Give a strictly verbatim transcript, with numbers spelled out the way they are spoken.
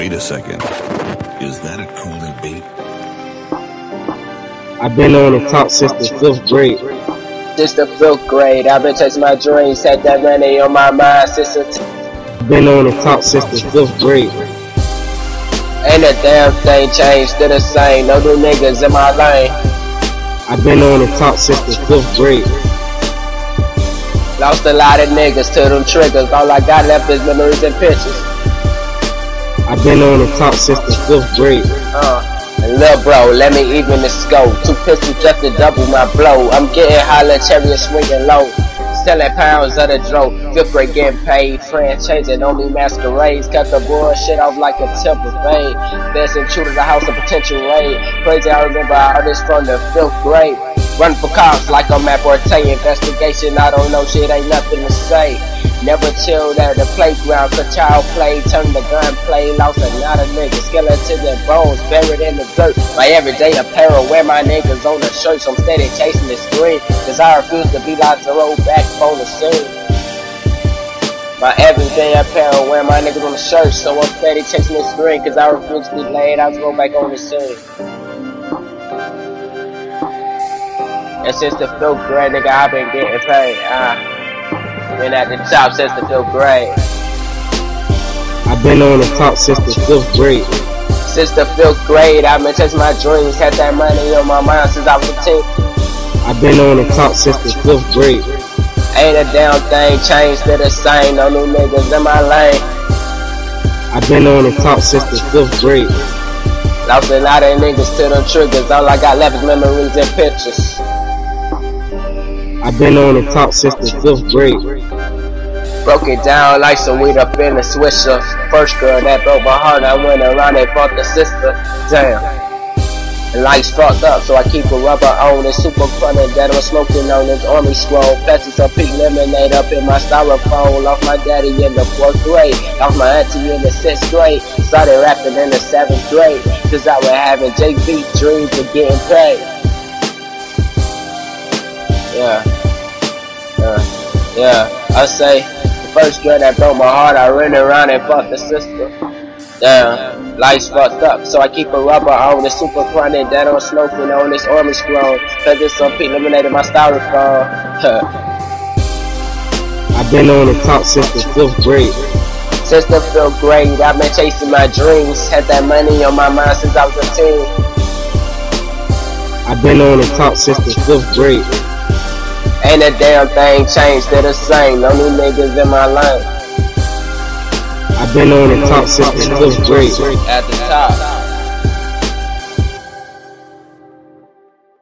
Wait a second. Is that a Cooler beat? I've been on the top since the fifth grade. Since the fifth grade, I've been chasing my dreams, had that money on my mind since the t- Been on the top since the fifth grade. Ain't a damn thing changed, still the same, no new niggas in my lane. I've been on the top since the fifth grade. Lost a lot of niggas to them triggers, all I got left is memories and pictures. I've been on the top since the fifth grade. Uh, and lil' bro, let me even the scope. Two pistols just to double my blow. I'm getting holla, chariot swinging low. Selling pounds of the dope. Fifth grade getting paid. Friends changing on me masquerades. Cut the bullshit off like a temper fade. Best intruder to the house of potential raid. Crazy, I remember all this from the fifth grade. Run for cops like I'm at Borte. Investigation, I don't know shit, ain't nothing to say. Never chilled at the playground, cause child play, turn the gun play, lost a lot of niggas, skeletons and bones buried in the dirt. My everyday apparel, wear my niggas on the shirts, I'm steady chasing the screen, cause I refuse to be like to roll back on the scene. My everyday apparel, wear my niggas on the shirts, so I'm steady chasing the screen, cause I refuse to be laid out to roll back on the scene. And since the fifth grade, nigga, I've been getting paid. Uh, been at the top since the fifth grade. I've been on the top since the fifth grade. Since the fifth grade, I've been chasing my dreams. Had that money on my mind since I was a teen. I've been on the top since the fifth grade. Ain't a damn thing changed, still the same. No new niggas in my lane. I've been on the top since the fifth grade. Lost a lot of niggas to them triggers. All I got left is memories and pictures. I've been on the top since the fifth grade. Broke it down like some weed up in a swisher. First girl that broke my heart, I went around and fucked the sister. Damn. And life's fucked up, so I keep a rubber on. It's super funny that I'm smoking on this army scroll. Passing some pink lemonade up in my styrofoam. Lost my daddy in the fourth grade. Lost my auntie in the sixth grade. Started rapping in the seventh grade. Cause I was having J V dreams of getting paid. Yeah, yeah, yeah, I say, the first girl that broke my heart, I ran around and fucked the sister. Damn, life's fucked up, so I keep a rubber on. It's super chronic that I'm smoking on this army scroll. Cause it's some pink lemonade in my styrofoam. I've been on the top since the fifth grade. Since the fifth grade, I've been chasing my dreams. Had that money on my mind since I was a teen. I've been on the top since the fifth grade. Ain't a damn thing changed, still the same, no new niggas in my lane. I've been on the top since the fifth grade. At the top.